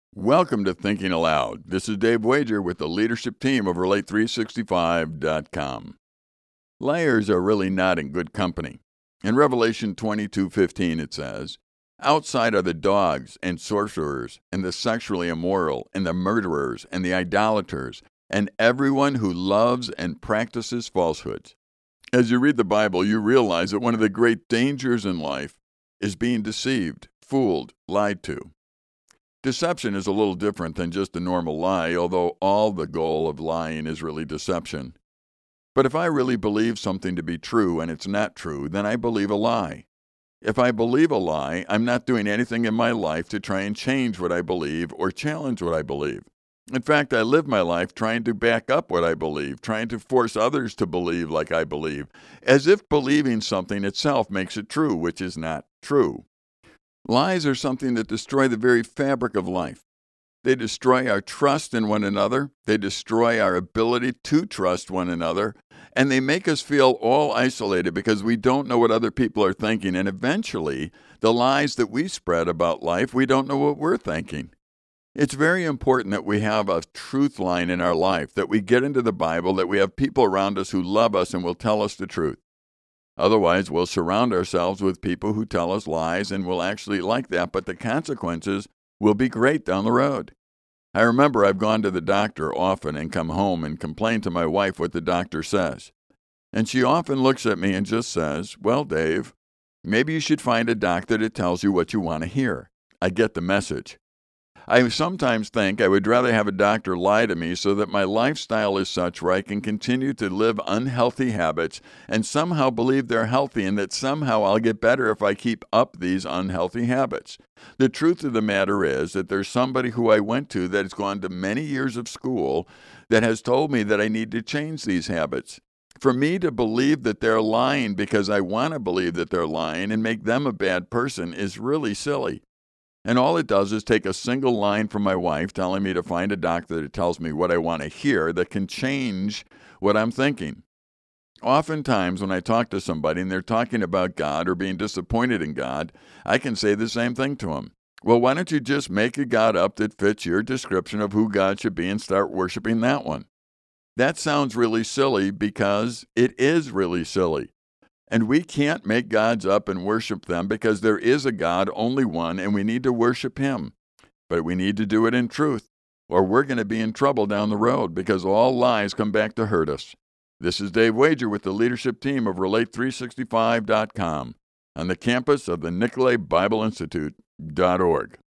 Welcome to Thinking Aloud. This is Dave Wager with the leadership team of Relate365.com. Liars are really not in good company. In Revelation 22:15 it says, "Outside are the dogs and sorcerers and the sexually immoral and the murderers and the idolaters and everyone who loves and practices falsehoods." As you read the Bible, you realize that one of the great dangers in life is being deceived, fooled, lied to. Deception is a little different than just a normal lie, although all the goal of lying is really deception. But if I really believe something to be true and it's not true, then I believe a lie. If I believe a lie, I'm not doing anything in my life to try and change what I believe or challenge what I believe. In fact, I live my life trying to back up what I believe, trying to force others to believe like I believe, as if believing something itself makes it true, which is not true. Lies are something that destroy the very fabric of life. They destroy our trust in one another, they destroy our ability to trust one another, and they make us feel all isolated because we don't know what other people are thinking, and eventually, the lies that we spread about life, we don't know what we're thinking. It's very important that we have a truth line in our life, that we get into the Bible, that we have people around us who love us and will tell us the truth. Otherwise, we'll surround ourselves with people who tell us lies, and we'll actually like that, but the consequences will be great down the road. I remember I've gone to the doctor often and come home and complain to my wife what the doctor says. And she often looks at me and just says, "Well, Dave, maybe you should find a doctor that tells you what you want to hear." I get the message. I sometimes think I would rather have a doctor lie to me so that my lifestyle is such where I can continue to live unhealthy habits and somehow believe they're healthy and that somehow I'll get better if I keep up these unhealthy habits. The truth of the matter is that there's somebody who I went to that has gone to many years of school that has told me that I need to change these habits. For me to believe that they're lying because I want to believe that they're lying and make them a bad person is really silly. And all it does is take a single line from my wife telling me to find a doctor that tells me what I want to hear that can change what I'm thinking. Oftentimes, when I talk to somebody and they're talking about God or being disappointed in God, I can say the same thing to them. Well, why don't you just make a God up that fits your description of who God should be and start worshiping that one? That sounds really silly because it is really silly. And we can't make gods up and worship them because there is a God, only one, and we need to worship him. But we need to do it in truth, or we're going to be in trouble down the road because all lies come back to hurt us. This is Dave Wager with the leadership team of Relate365.com on the campus of the Nicolet Bible Institute.org.